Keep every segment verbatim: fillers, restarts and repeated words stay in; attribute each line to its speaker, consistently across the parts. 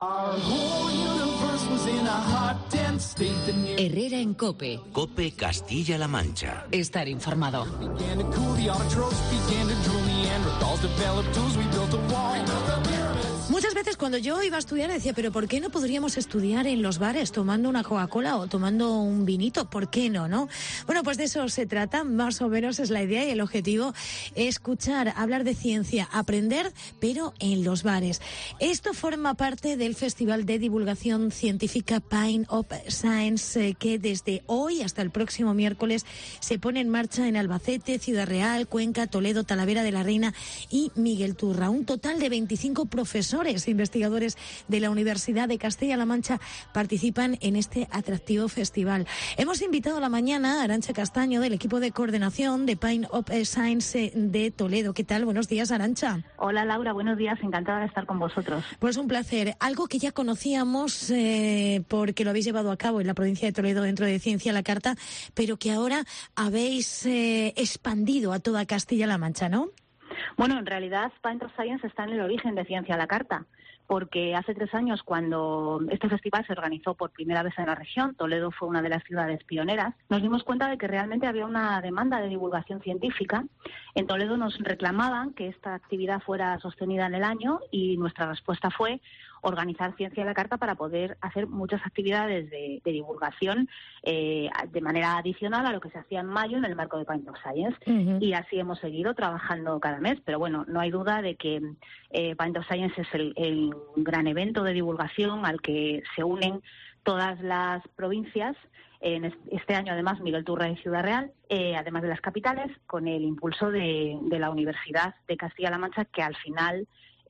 Speaker 1: Herrera en COPE.
Speaker 2: COPE Castilla-La Mancha.
Speaker 1: Estar informado.
Speaker 3: Muchas veces cuando yo iba a estudiar decía, pero ¿por qué no podríamos estudiar en los bares tomando una Coca-Cola o tomando un vinito? ¿Por qué no, no? Bueno, pues de eso se trata, más o menos es la idea y el objetivo, escuchar, hablar de ciencia, aprender, pero en los bares. Esto forma parte del Festival de Divulgación Científica Pint of Science, eh, que desde hoy hasta el próximo miércoles se pone en marcha en Albacete, Ciudad Real, Cuenca, Toledo, Talavera de la Reina y Miguel Turra. Un total de veinticinco profesores e investigadores de la Universidad de Castilla-La Mancha participan en este atractivo festival. Hemos invitado a la mañana a Arantxa Castaño, del equipo de coordinación de Pint of Science de Toledo. ¿Qué tal? Buenos días, Arantxa.
Speaker 4: Hola, Laura. Buenos días. Encantada de estar con vosotros.
Speaker 3: Pues un placer. Algo que ya conocíamos eh, porque lo habéis llevado a cabo en la provincia de Toledo dentro de Ciencia a la Carta, pero que ahora habéis eh, expandido a toda Castilla-La Mancha, ¿no?
Speaker 4: Bueno, en realidad Pint of Science está en el origen de Ciencia a la Carta, porque hace tres años, cuando este festival se organizó por primera vez en la región, Toledo fue una de las ciudades pioneras, nos dimos cuenta de que realmente había una demanda de divulgación científica. En Toledo nos reclamaban que esta actividad fuera sostenida en el año y nuestra respuesta fue organizar Ciencia a la Carta para poder hacer muchas actividades de, de divulgación eh, de manera adicional a lo que se hacía en mayo en el marco de Pint of Science. Uh-huh. Y así hemos seguido trabajando cada mes, pero bueno, no hay duda de que eh, Pint of Science es el, el gran evento de divulgación al que se unen todas las provincias. En este año, además, Miguel Turra y Ciudad Real, eh, además de las capitales, con el impulso de, de la Universidad de Castilla-La Mancha, que al final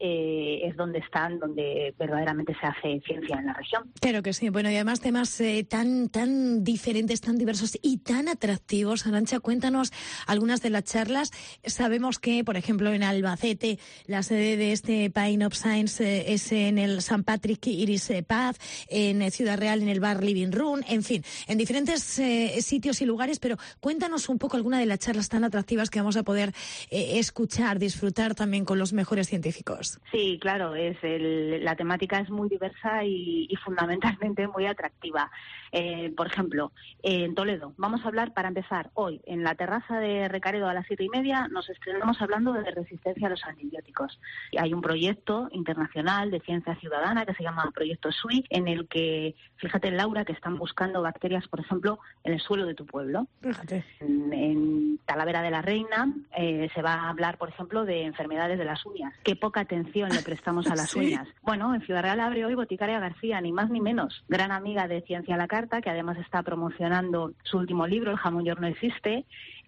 Speaker 4: Eh, es donde están, donde verdaderamente se hace ciencia en la región.
Speaker 3: Claro que sí. Bueno, y además temas eh, tan tan diferentes, tan diversos y tan atractivos. Arantxa, cuéntanos algunas de las charlas. Sabemos que, por ejemplo, en Albacete, la sede de este Pint of Science eh, es en el San Patrick Iris Pub, en eh, Ciudad Real, en el bar Living Room, en fin, en diferentes eh, sitios y lugares, pero cuéntanos un poco alguna de las charlas tan atractivas que vamos a poder eh, escuchar, disfrutar también con los mejores científicos.
Speaker 4: Sí, claro, es el, la temática es muy diversa y, y fundamentalmente muy atractiva. Eh, por ejemplo, en Toledo, vamos a hablar, para empezar, hoy, en la terraza de Recaredo a las siete y media, nos estrenamos hablando de resistencia a los antibióticos. Hay un proyecto internacional de ciencia ciudadana que se llama Proyecto S U I, en el que, fíjate, Laura, que están buscando bacterias, por ejemplo, en el suelo de tu pueblo.
Speaker 3: Fíjate.
Speaker 4: En, en Talavera de la Reina eh, se va a hablar, por ejemplo, de enfermedades de las uñas. Qué poca atención le prestamos a las
Speaker 3: sí.
Speaker 4: uñas. Bueno, en Ciudad Real abre hoy Boticaria García, ni más ni menos, gran amiga de Ciencia a la Carta, que además está promocionando su último libro, El jamón york no existe,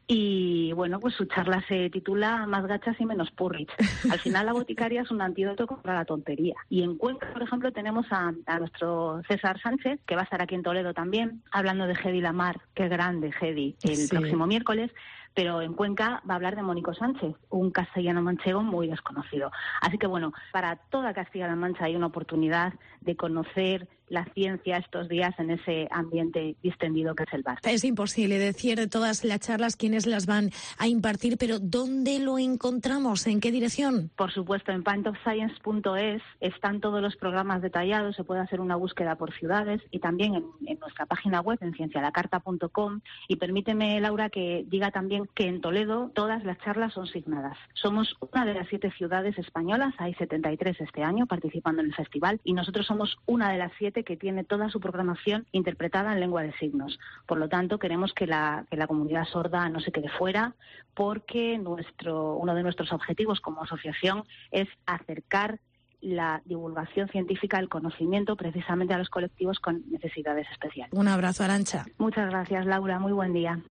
Speaker 4: y bueno, pues su charla se titula Más gachas y menos purrich. Al final la boticaria es un antídoto contra la tontería. Y en Cuenca, por ejemplo, tenemos a, a nuestro César Sánchez, que va a estar aquí en Toledo también, hablando de Gedi Lamar, qué grande Gedi, el sí. próximo miércoles. Pero en Cuenca va a hablar de Mónico Sánchez, un castellano manchego muy desconocido. Así que bueno, para toda Castilla-La Mancha hay una oportunidad de conocer la ciencia estos días en ese ambiente distendido que es el bar.
Speaker 3: Es imposible decir de todas las charlas quiénes las van a impartir, pero ¿dónde lo encontramos? ¿En qué dirección?
Speaker 4: Por supuesto, en pint of science punto es están todos los programas detallados, se puede hacer una búsqueda por ciudades y también en, en nuestra página web, en ciencia a la carta punto com. Y permíteme, Laura, que diga también que en Toledo todas las charlas son signadas. Somos una de las siete ciudades españolas, hay setenta y tres este año participando en el festival, y nosotros somos una de las siete que tiene toda su programación interpretada en lengua de signos. Por lo tanto, queremos que la, que la comunidad sorda no se quede fuera, porque nuestro, uno de nuestros objetivos como asociación es acercar la divulgación científica, el conocimiento precisamente a los colectivos con necesidades especiales.
Speaker 3: Un abrazo, Arantxa.
Speaker 4: Muchas gracias, Laura. Muy buen día.